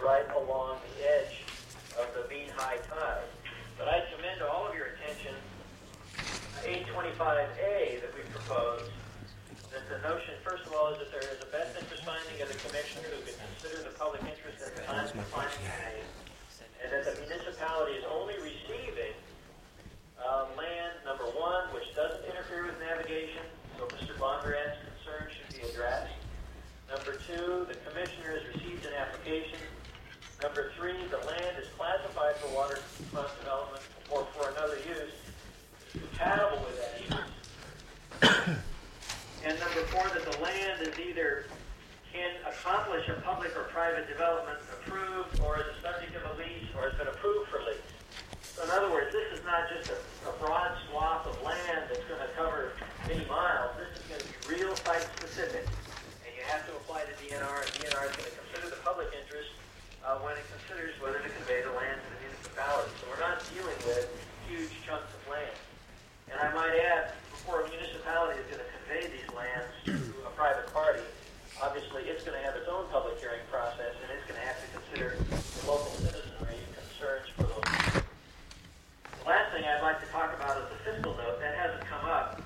right along the edge of the mean high tide. But I commend to all of your attention 825A that we proposed, that the notion, first of all, is that there is a best interest finding of the commissioner who can consider the public interest at the time the finding is made, and that the municipality is only receiving land, number one, which doesn't interfere with navigation, so Mr. Bondurant's concern should be addressed. Number two, the commissioner has received an application. Number three, the land is classified for waterfront development or for another use compatible with that use. And number four, that the land is either can accomplish a public or private development approved or is a subject of a lease or has been approved for lease. So in other words, this is not just a broad swath of land that's going to cover many miles. This is going to be real site specific. And you have to apply to DNR, and DNR is going to consider the public interest when it considers whether to convey the land to the municipality. So we're not dealing with huge chunks of land. And I might add, before a municipality is going to convey these lands to a private party, obviously it's going to have its own public hearing process, and it's going to have to consider the local citizenry concerns for those people. The last thing I'd like to talk about is the fiscal note. That hasn't come up.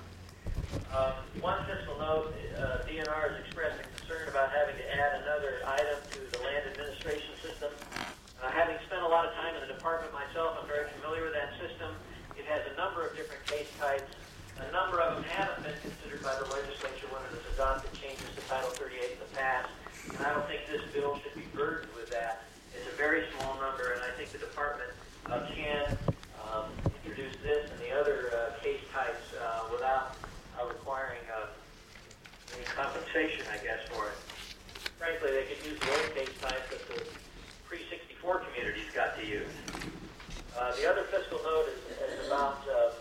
One fiscal note, DNR is expressing concern about having to add another item to the land administration system. Having spent a lot of time in the department myself, I'm very familiar with that system. It has a number of different case types. A number of them haven't been considered by the legislature when it has adopted changes to Title 38 in the past, and I don't think this bill should be burdened with that. It's a very small number, and I think the department can introduce this and the other case types without requiring any compensation, I guess, for it. Frankly, they could use the old case types that the pre-64 communities got to use. The other fiscal note is about the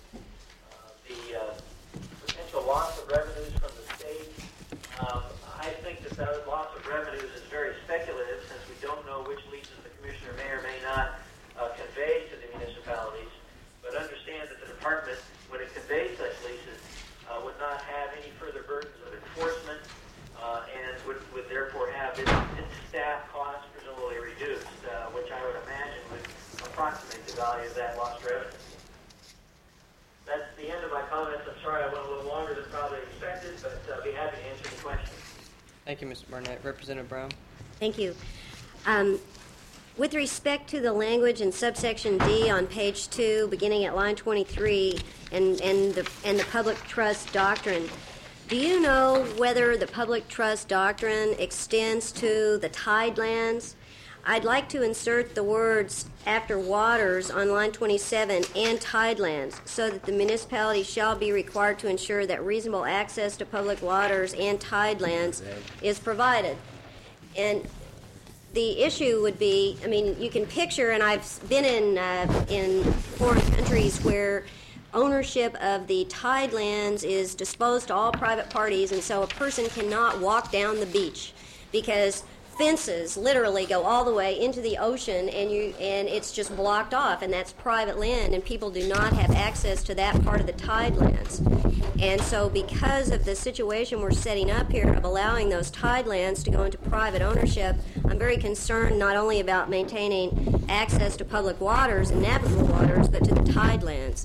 potential loss of revenues from the state. I think that that loss of revenues is very speculative since we don't know which leases the commissioner may or may not convey to the municipalities. But understand that the department, when it conveys such leases, would not have any further burdens of enforcement and would therefore have its staff costs presumably reduced, which I would imagine would approximate the value of that lost revenue. That's the end of my comments. I'm sorry I went a little longer than probably expected, but I'll be happy to answer any questions. Thank you, Mr. Barnett. Representative Brown. Thank you. With respect to the language in subsection D on page 2, beginning at line 23, and the public trust doctrine, do you know whether the public trust doctrine extends to the tidelands? I'd like to insert the words after waters on line 27 and tidelands so that the municipality shall be required to ensure that reasonable access to public waters and tidelands is provided. And the issue would be, I mean, you can picture, and I've been in foreign countries where ownership of the tidelands is disposed to all private parties, and so a person cannot walk down the beach because fences literally go all the way into the ocean, and it's just blocked off, and that's private land, and people do not have access to that part of the tidelands. And so because of the situation we're setting up here of allowing those tidelands to go into private ownership, I'm very concerned not only about maintaining access to public waters and navigable waters, but to the tidelands.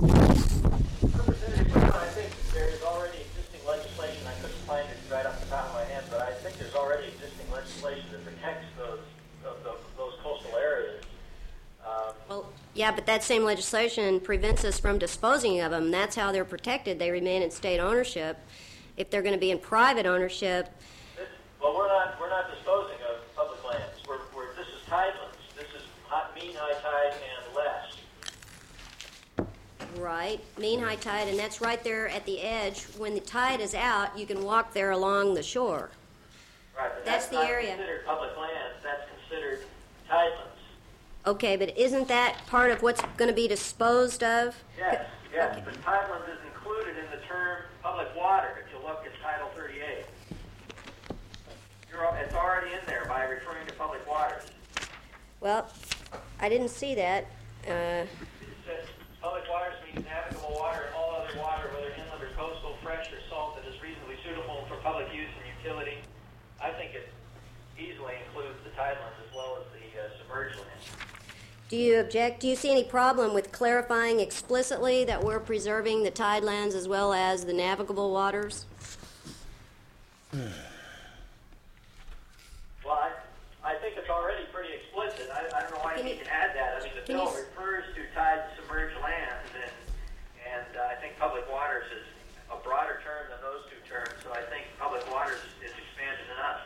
I think there is already existing legislation. I couldn't find it right off the top of my head, but I think there's already existing legislation that protects those coastal areas. Well, yeah, but that same legislation prevents us from disposing of them. That's how they're protected. They remain in state ownership. If they're going to be in private ownership, well, we're not disposing of public lands. This is tidelands. This is mean high tide and less. right, mean high tide, and that's right there at the edge. When the tide is out, you can walk there along the shore. Right, but that's the area. That's considered public lands. That's considered tidelands. Okay, but isn't that part of what's going to be disposed of? Yes, Okay. but tidelands is included in the term public water if you look at Title 38. It's already in there by referring to public waters. Well, I didn't see that. It says public waters means navigable water and all other water, whether inland or coastal, fresh or salt, that is reasonably suitable for public use and utility. I think it easily includes the tidelands as well as the submerged land. Do you object? Do you see any problem with clarifying explicitly that we're preserving the tidelands as well as the navigable waters? Well, I think it's already pretty explicit. I don't know why you need to add that. I mean, the bill refers to tied submerged lands, and I think public waters is a broader term than those two terms, so I think public waters is expanded enough.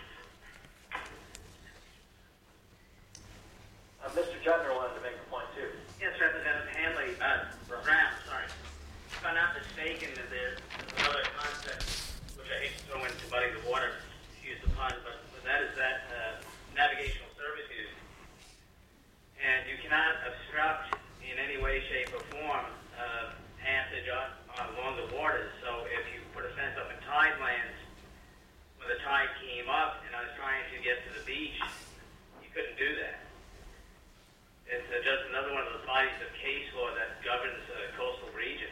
Mr. Juttner wanted to make a point, too. Yes, Representative Hanley, Brown, sorry. If I'm not mistaken, there's another concept, which I hate to throw in to muddy the water, excuse the pun, but that is that navigational servitude. And you cannot obstruct in any way, shape, or form passage along the waters. So if you put a fence up in tidelands, when the tide came up and I was trying to get to the beach, you couldn't do that. It's just another one of those bodies of case law that governs coastal regions.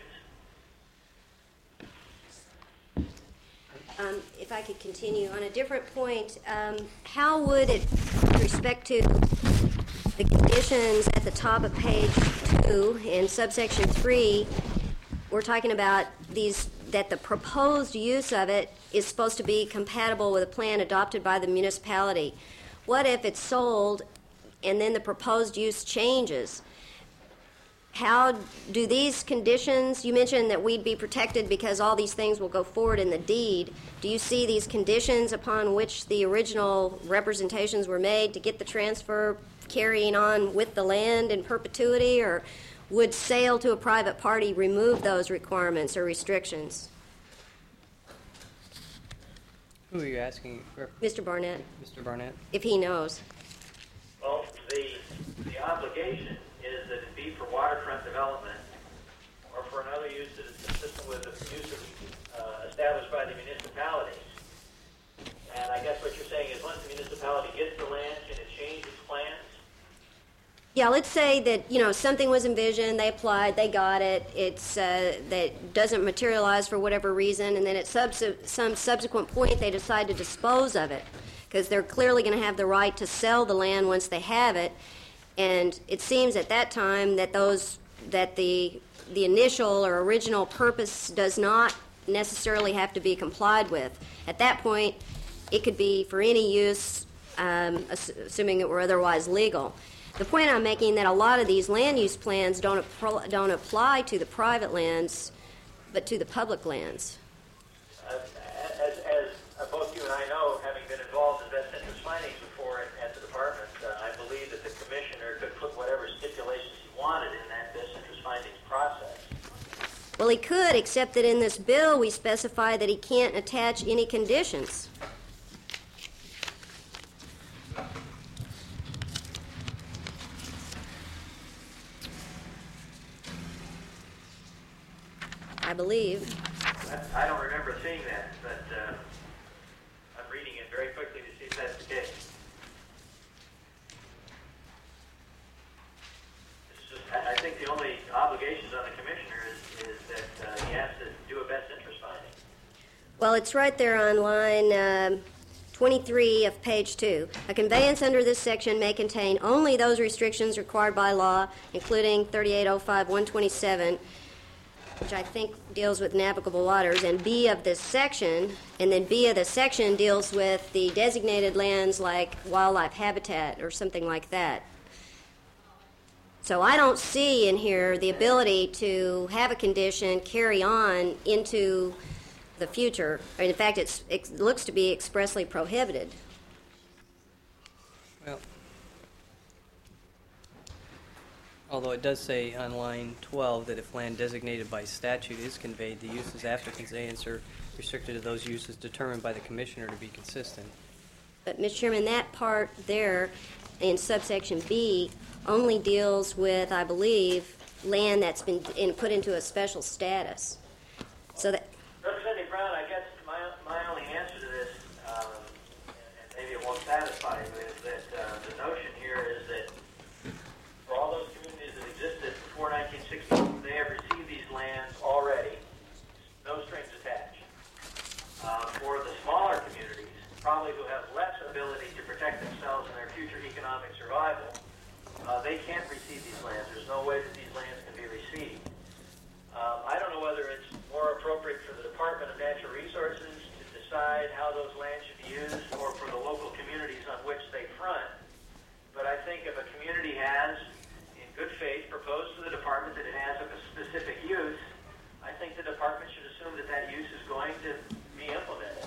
If I could continue on a different point, how would it, with respect to the conditions at the top of page 2 in subsection 3, we're talking about these, that the proposed use of it is supposed to be compatible with a plan adopted by the municipality. What if it's sold and then the proposed use changes? How do these conditions, you mentioned that we'd be protected because all these things will go forward in the deed. Do you see these conditions upon which the original representations were made to get the transfer carrying on with the land in perpetuity, or would sale to a private party remove those requirements or restrictions? Who are you asking? Mr. Barnett, Mr. Barnett? if he knows. Well, the obligation is that it be for waterfront development or for another use that is consistent with the use established by the municipalities. And I guess what you're saying is once the municipality gets the land, can it change its plans? Yeah, let's say that, you know, something was envisioned, they applied, they got it, it's that doesn't materialize for whatever reason, and then at some subsequent point they decide to dispose of it, because they're clearly going to have the right to sell the land once they have it. And it seems at that time that the initial or original purpose does not necessarily have to be complied with. At that point, it could be for any use, assuming it were otherwise legal. The point I'm making that a lot of these land use plans don't apply to the private lands, but to the public lands. As both you and I know, having been involved in best interest findings before at the department, I believe that the commissioner could put whatever stipulations he wanted in that best interest findings process. Well, he could, except that in this bill we specify that he can't attach any conditions. I believe. I don't remember seeing that, but I'm reading it very quickly to see if that's the case. I think the only obligations on the commissioner is that he has to do a best interest finding. Well, it's right there on line 23 of page 2. A conveyance under this section may contain only those restrictions required by law, including 3805-127, which I think deals with navigable waters, and B of this section, and then B of the section deals with the designated lands like wildlife habitat or something like that. So I don't see in here the ability to have a condition carry on into the future. Or in fact, it looks to be expressly prohibited. Well, although it does say on line 12 that if land designated by statute is conveyed, the uses after conveyance are restricted to those uses determined by the commissioner to be consistent. But, Mr. Chairman, that part there in subsection B only deals with, I believe, land that's been put into a special status. So that. Representative Brown, I guess my only answer to this, and maybe it won't satisfy you, is that the notion here is that for all those communities that existed before 1960, they have received these lands already, no strings attached. For the smaller communities, probably who have less ability to protect themselves and their future economic economic survival, they can't receive these lands. There's no way that these lands can be received. I don't know whether it's more appropriate for the Department of Natural Resources to decide how those lands should be used or for the local communities on which they front. But I think if a community has, in good faith, proposed to the department that it has a specific use, I think the department should assume that that use is going to be implemented.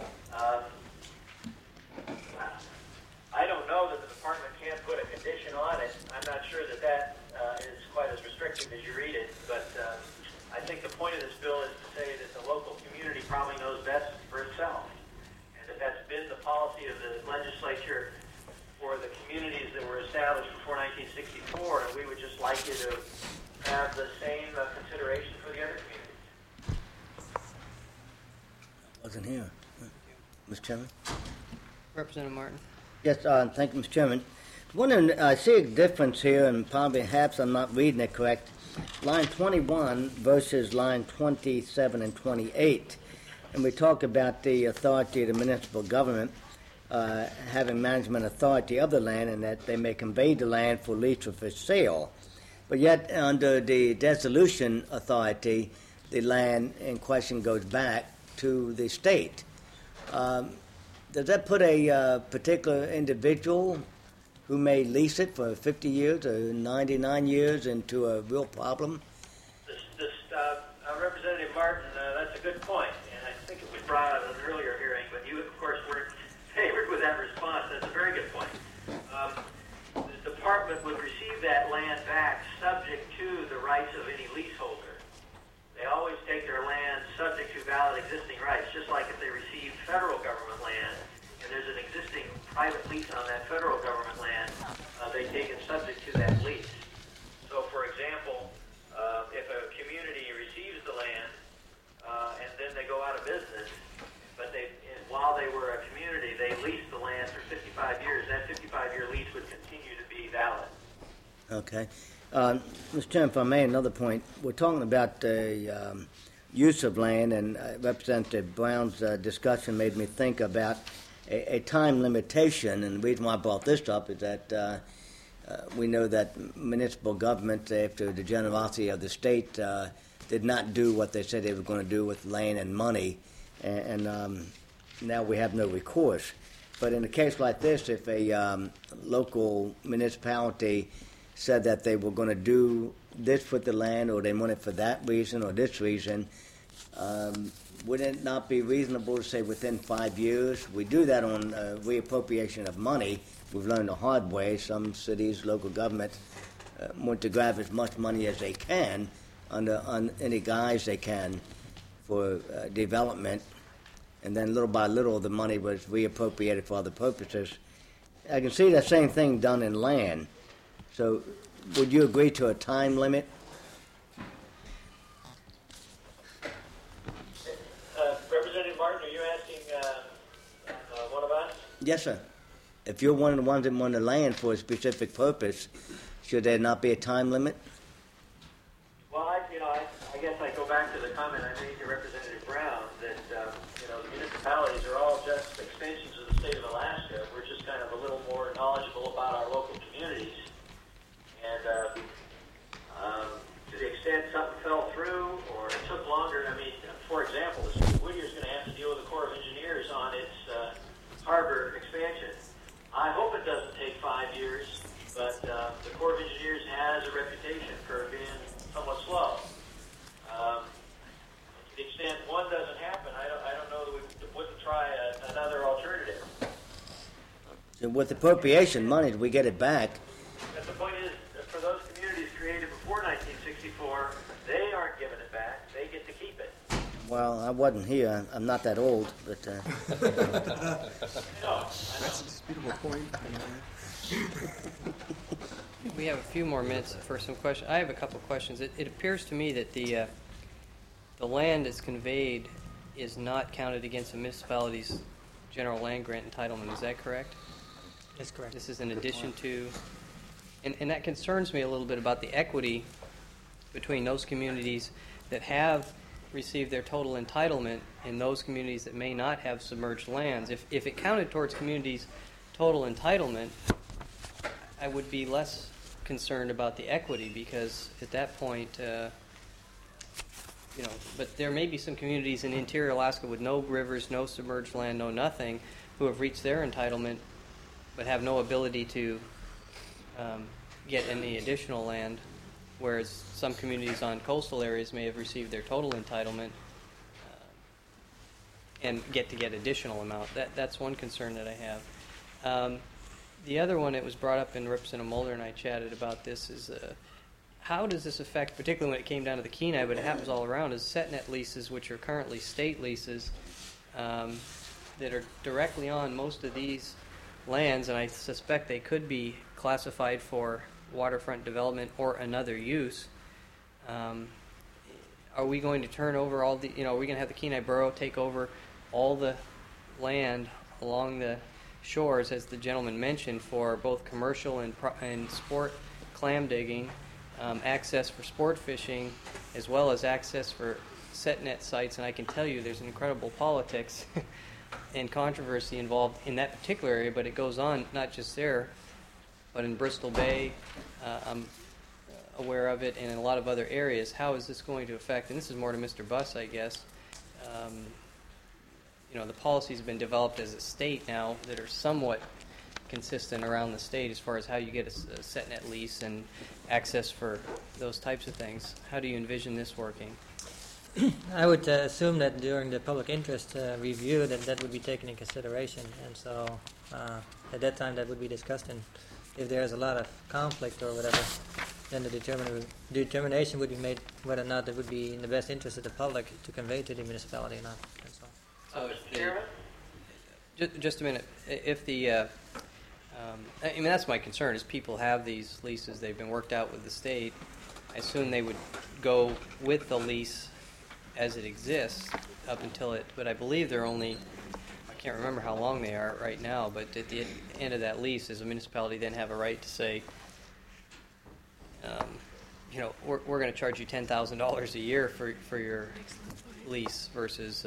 I don't know that the department can't put a condition on it. I'm not sure that that is quite as restrictive as you read it, but I think the point of this bill is to say that the local community probably knows best for itself, and that that's been the policy of the legislature for the communities that were established before 1964, and we would just like you to have the same consideration for the other communities. Wasn't here. Mr. Chairman? Representative Martin. Yes, thank you, Mr. Chairman. I see a difference here, and probably perhaps I'm not reading it correct. Line 21 versus line 27 and 28. And we talk about the authority of the municipal government having management authority of the land and that they may convey the land for lease or for sale. But yet, under the dissolution authority, the land in question goes back to the state. Does that put a particular individual who may lease it for 50 years or 99 years into a real problem? Representative Martin, that's a good point, and I think it was brought up in an earlier hearing, but you, of course, weren't favored with that response. That's a very good point. The department would receive that land back subject to the rights of any leaseholder. They always take their land subject to valid existing rights, just like if they receive federal government land and there's an existing private lease on that federal government land, they take it subject to that lease. So, for example, if a community receives the land and then they go out of business, but while they were a community, they leased the land for 55 years, that 55-year lease would continue to be valid. Okay. Mr. Chairman, if I may, another point. We're talking about the use of land, and Representative Brown's discussion made me think about a time limitation, and the reason why I brought this up is that we know that municipal government, after the generosity of the state, did not do what they said they were going to do with land and money, and now we have no recourse. But in a case like this, if a local municipality said that they were going to do this with the land, or they want it for that reason or this reason, would it not be reasonable to say within 5 years? We do that on reappropriation of money. We've learned the hard way. Some cities, local governments, want to grab as much money as they can on any guise they can for development, and then little by little the money was reappropriated for other purposes. I can see that same thing done in land. So would you agree to a time limit? Representative Martin, are you asking one of us? Yes, sir. If you're one of the ones that want the land for a specific purpose, should there not be a time limit? Well, I guess I go back to the comment I made to Representative Brown that the municipalities are all just extensions of the state of Alaska. We're just kind of a little more knowledgeable about our local communities. And to the extent something fell through or it took longer, for example, the city of Whittier is going to have to deal with the Corps of Engineers on its harbor expansion. I hope it doesn't take 5 years, but the Corps of Engineers has a reputation for being somewhat slow. To the extent one doesn't happen, I don't know that we wouldn't try another alternative. So with appropriation money, we get it back. But the point is, for those communities created before 1964, they aren't giving it back. They get to keep it. Well, I wasn't here. I'm not that old, but... No, That's a disputable point. We have a few more minutes for some questions. I have a couple of questions. It appears to me that the land that's conveyed is not counted against the municipality's general land grant entitlement. Is that correct? That's correct. This is in addition to... And that concerns me a little bit about the equity between those communities that have received their total entitlement and those communities that may not have submerged lands. If it counted towards communities' total entitlement, I would be less concerned about the equity, because at that point, but there may be some communities in interior Alaska with no rivers, no submerged land, no nothing, who have reached their entitlement but have no ability to get any additional land, whereas some communities on coastal areas may have received their total entitlement and get additional amount. That's one concern that I have. The other one that was brought up, in Representative Mulder and I chatted about this, is how does this affect, particularly when it came down to the Kenai, but it happens all around, is SetNet leases, which are currently state leases, that are directly on most of these lands, and I suspect they could be classified for waterfront development or another use. Are we going to turn over all the, are we going to have the Kenai Borough take over all the land along the shores, as the gentleman mentioned, for both commercial and sport clam digging, access for sport fishing, as well as access for SetNet sites? And I can tell you there's an incredible politics and controversy involved in that particular area, but it goes on not just there, but in Bristol Bay, I'm aware of it, and in a lot of other areas. How is this going to affect, and this is more to Mr. Buss, I guess, the policies have been developed as a state now that are somewhat consistent around the state as far as how you get a SetNet lease and access for those types of things. How do you envision this working? I would assume that during the public interest review that would be taken in consideration, and so at that time that would be discussed, and if there's a lot of conflict or whatever, then the determination would be made whether or not it would be in the best interest of the public to convey to the municipality or not. That's all. Mr. Chairman? Just a minute. If the, that's my concern, is people have these leases, they've been worked out with the state. I assume they would go with the lease as it exists up until it, but I believe they're only, I can't remember how long they are right now, but at the end of that lease, does a municipality then have a right to say, we're going to charge you $10,000 a year for your lease versus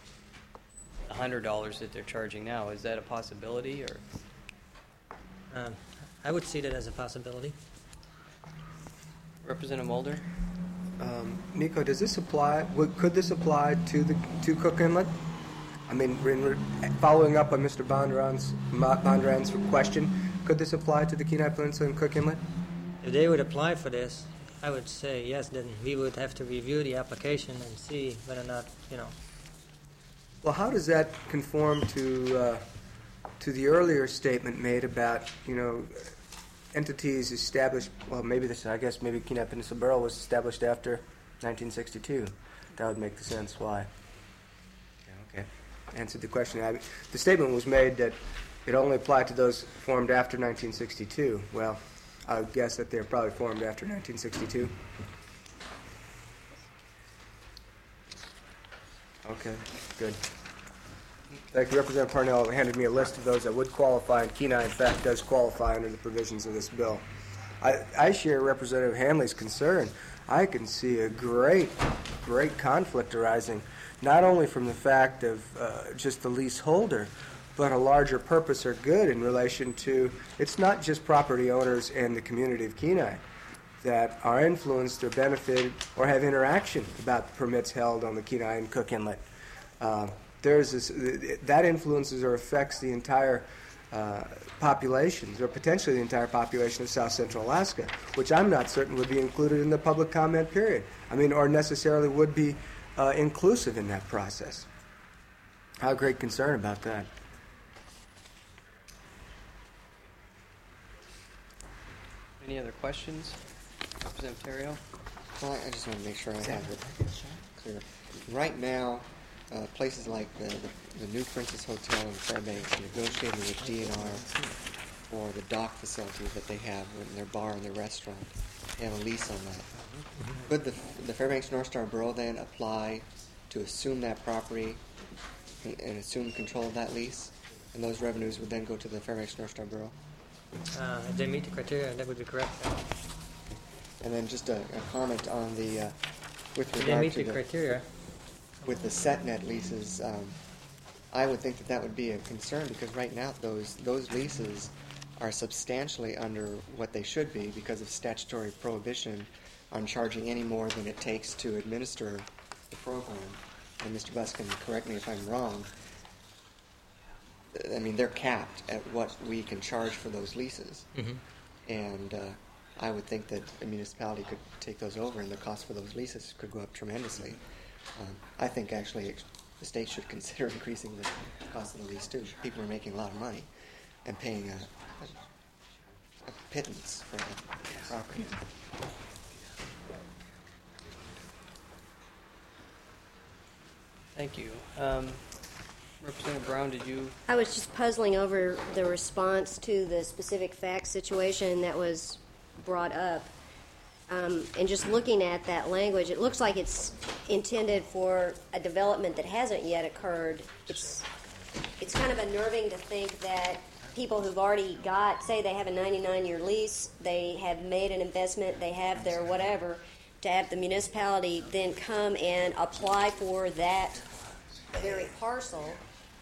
$100 that they're charging now? Is that a possibility, or? I would see that as a possibility. Representative Mulder? Nico, does this apply? Could this apply to Cook Inlet? I mean, following up on Mr. Bondurant's question, could this apply to the Kenai Peninsula and Cook Inlet? If they would apply for this, I would say yes. Then we would have to review the application and see whether or not, Well, how does that conform to the earlier statement made about, entities established? Well, maybe Kenai Peninsula Borough was established after 1962. That would make sense. Why? Okay. Answered the question. The statement was made that it only applied to those formed after 1962. Well, I would guess that they're probably formed after 1962. Okay, good. Thank you. Representative Parnell handed me a list of those that would qualify, and Kenai, in fact, does qualify under the provisions of this bill. I share Representative Hanley's concern. I can see a great conflict arising, not only from the fact of just the leaseholder, but a larger purpose or good in relation to, it's not just property owners and the community of Kenai that are influenced or benefited or have interaction about permits held on the Kenai and Cook Inlet. That influences or affects the entire populations, or potentially the entire population of South Central Alaska, which I'm not certain would be included in the public comment period. Or necessarily would be inclusive in that process. I have great concern about that. Any other questions? Representative Terrio? Well, I just want to make sure I have it clear. Right now, places like the New Princess Hotel in Fairbanks are negotiating with DNR for the dock facility that they have in their bar and their restaurant. They have a lease on that. Could the Fairbanks North Star Borough then apply to assume that property and assume control of that lease? And those revenues would then go to the Fairbanks North Star Borough? If they meet the criteria, that would be correct. And then just a comment on the with If they regard meet to the criteria. with the SetNet leases, I would think that would be a concern, because right now those leases are substantially under what they should be because of statutory prohibition on charging any more than it takes to administer the program. And Mr. Buss can correct me if I'm wrong. I mean, they're capped at what we can charge for those leases. Mm-hmm. And I would think that a municipality could take those over and the cost for those leases could go up tremendously. I think actually the state should consider increasing the cost of the lease too. People are making a lot of money and paying a pittance for the property. Thank you. Representative Brown, did you? I was just puzzling over the response to the specific fact situation that was brought up. And just looking at that language, it looks like it's intended for a development that hasn't yet occurred. It's kind of unnerving to think that people who've already got, say they have a 99-year lease, they have made an investment, they have their whatever, to have the municipality then come and apply for that very parcel.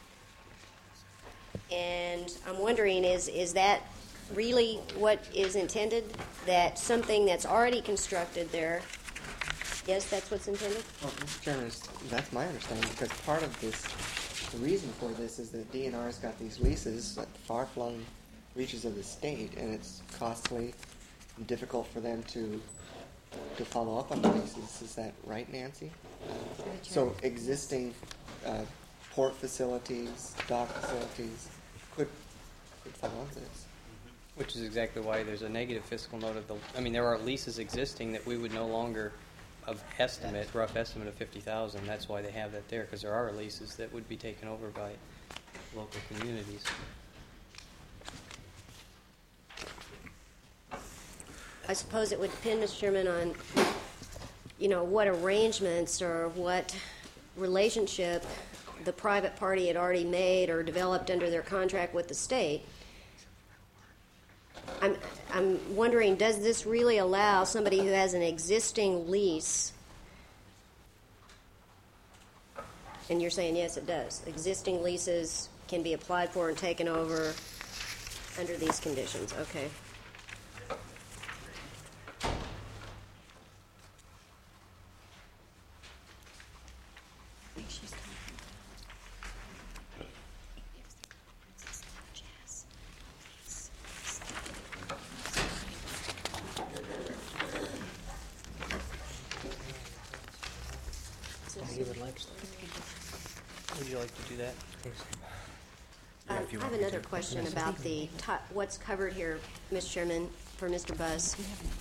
And I'm wondering, is that really what is intended? That something that's already constructed there, yes, that's what's intended? Well, Mr. Chairman, that's my understanding, because part of this, the reason for this is that DNR's got these leases at the far-flung reaches of the state, and it's costly and difficult for them to follow up on the leases. Is that right, Nancy? So existing port facilities, dock facilities could fall into this. Which is exactly why there's a negative fiscal note of the. I mean, there are leases existing that we would no longer rough estimate of 50,000. That's why they have that there, because there are leases that would be taken over by local communities. I suppose it would depend, Mr. Chairman, on, what arrangements or what relationship the private party had already made or developed under their contract with the state. I'm wondering, does this really allow somebody who has an existing lease, and you're saying yes, it does, existing leases can be applied for and taken over under these conditions, okay. Would you like to do that? I have another question about what's covered here, Mr. Chairman, for Mr. Buss.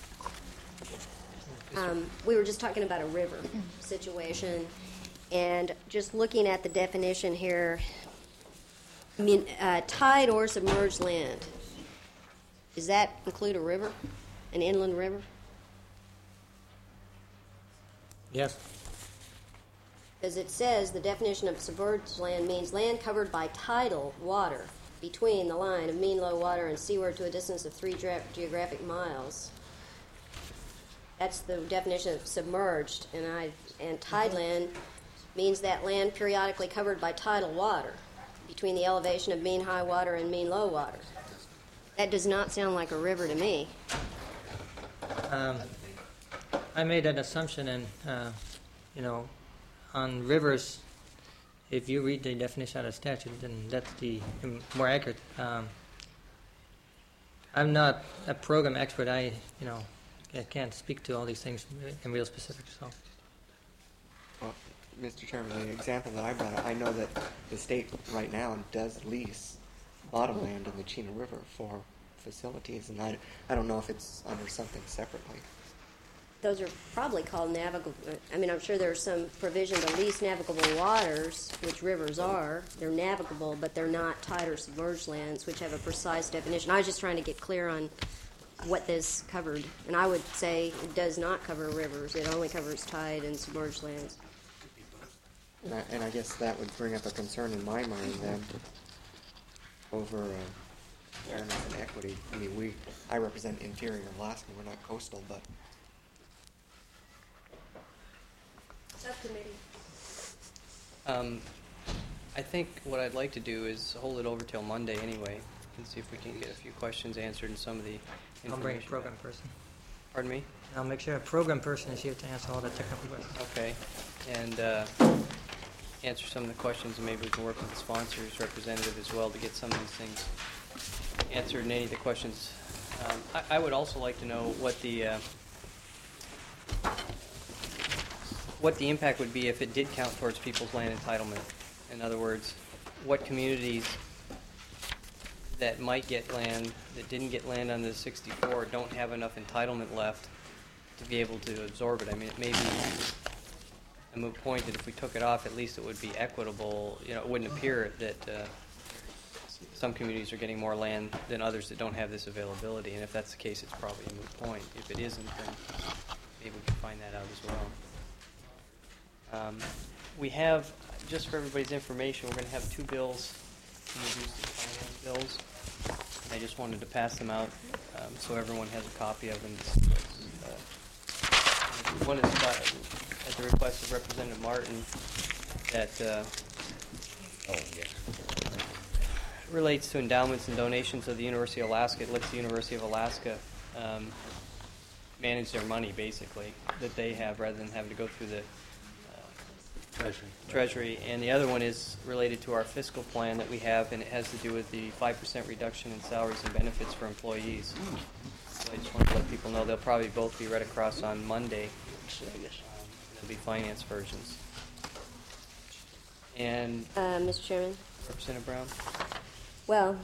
We were just talking about a river situation, and just looking at the definition here, tide or submerged land. Does that include a river, an inland river? Yes. Because it says the definition of submerged land means land covered by tidal water between the line of mean low water and seaward to a distance of 3 geographic miles. That's the definition of submerged, and tideland means that land periodically covered by tidal water between the elevation of mean high water and mean low water. That does not sound like a river to me. I made that assumption, and on rivers, if you read the definition out of statute, then that's the more accurate. I'm not a program expert. I can't speak to all these things in real specifics. So, Well, Mr. Chairman, the example that I brought up, I know that the state right now does lease bottomland in the Chena River for facilities, and I don't know if it's under something separately. Those are probably called navigable. I mean, I'm sure there's some provision to lease navigable waters, which rivers are. They're navigable, but they're not tide or submerged lands, which have a precise definition. I was just trying to get clear on what this covered. And I would say it does not cover rivers. It only covers tide and submerged lands. And I guess that would bring up a concern in my mind then over fairness and equity. I mean, I represent interior Alaska. We're not coastal, but Subcommittee. I think what I'd like to do is hold it over till Monday anyway, can see if we can get a few questions answered and some of the information. I'll bring a program person. Pardon me? I'll make sure a program person is here to answer all the technical questions. Okay. And answer some of the questions, and maybe we can work with the sponsors representative as well to get some of these things answered and any of the questions. I would also like to know what the impact would be if it did count towards people's land entitlement. In other words, what communities that might get land, that didn't get land under the 64, don't have enough entitlement left to be able to absorb it. I mean, it may be a moot point that if we took it off, at least it would be equitable. You know, it wouldn't appear that some communities are getting more land than others that don't have this availability. And if that's the case, it's probably a moot point. If it isn't, then maybe we can find that out as well. We have, just for everybody's information, we're going to have two bills, introduced as finance bills. I just wanted to pass them out so everyone has a copy of them. One is at the request of Representative Martin that relates to endowments and donations of the University of Alaska. It lets the University of Alaska manage their money, basically, that they have rather than having to go through the Treasury. And the other one is related to our fiscal plan that we have, and it has to do with the 5% reduction in salaries and benefits for employees. So I just want to let people know they'll probably both be read across on Monday. They'll be finance versions. And Mr. Chairman? Representative Brown? Well,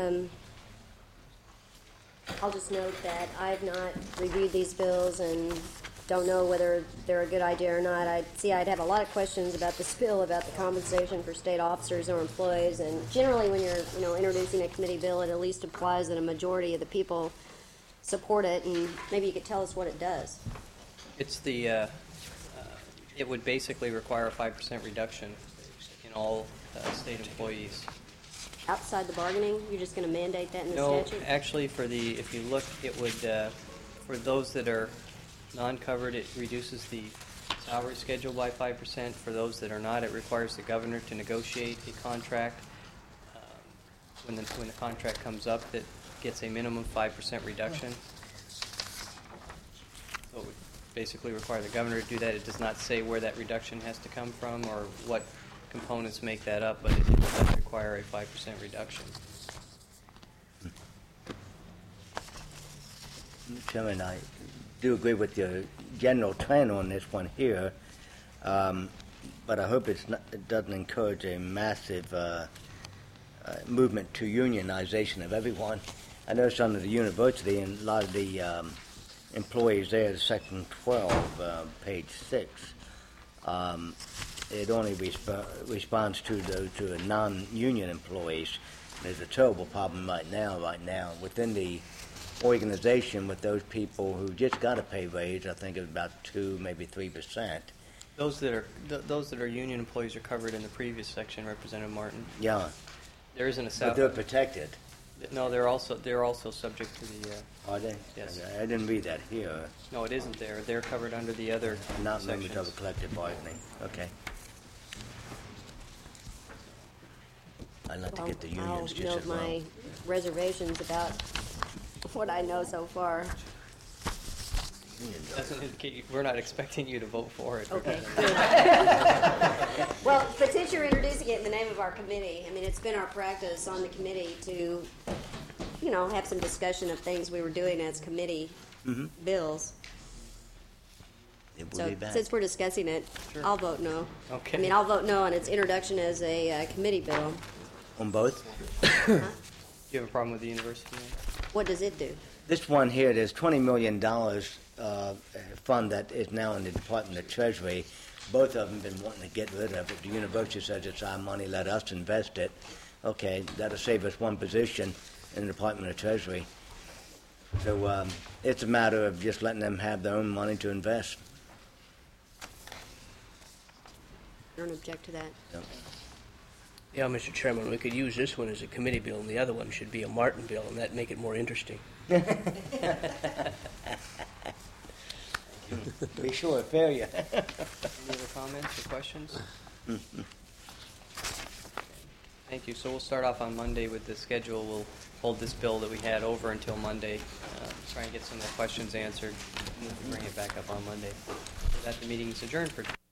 I'll just note that I've not reviewed these bills and don't know whether they're a good idea or not. I'd have a lot of questions about this bill, about the compensation for state officers or employees, and generally when you're introducing a committee bill, it at least implies that a majority of the people support it, and maybe you could tell us what it does. It's the it would basically require a 5% reduction in all state employees. Outside the bargaining, you're just going to mandate that in the No, statute? actually, if you look, it would for those that are non-covered, it reduces the salary schedule by 5%. For those that are not, it requires the governor to negotiate a contract when the contract comes up that gets a minimum 5% reduction. So it would basically require the governor to do that. It does not say where that reduction has to come from or what components make that up, but it does require a 5% reduction. Chairman, I do agree with your general trend on this one here, but I hope it doesn't encourage a massive movement to unionization of everyone. I noticed under the university and a lot of the employees there, Section 12, page 6, it only responds to those who are non-union employees. There's a terrible problem right now within the organization with those people who just got a pay raise. I think it's about 2, maybe 3%. Those that are union employees are covered in the previous section, Representative Martin. Yeah, There isn't a but they're protected. No, they're also subject to the. Are they? Yes. I didn't read that here. No, it isn't there. They're covered under the other Not members sections. of a collective bargaining. Okay. I'd like to get the unions I'll just note as well. my reservations about what I know so far. Doesn't indicate we're not expecting you to vote for it. Okay, good. Well, but since you're introducing it in the name of our committee, I mean, it's been our practice on the committee to, have some discussion of things we were doing as committee bills. It will So be back. since we're discussing it, Sure. I'll vote no. Okay. I mean, I'll vote no on its introduction as a committee bill. On both? Do you have a problem with the university? What does it do? This one here, there's $20 million fund that is now in the Department of Treasury. Both of them been wanting to get rid of it. The university says it's our money, let us invest it. Okay, that'll save us one position in the Department of Treasury. So it's a matter of just letting them have their own money to invest. I don't object to that. Yep. Yeah, Mr. Chairman, we could use this one as a committee bill, and the other one should be a Martin bill, and that'd make it more interesting. Be sure to fail you. Any other comments or questions? Thank Thank you. So we'll start off on Monday with the schedule. We'll hold this bill that we had over until Monday, try and get some of the questions answered, and we'll bring it back up on Monday. That the meeting is adjourned for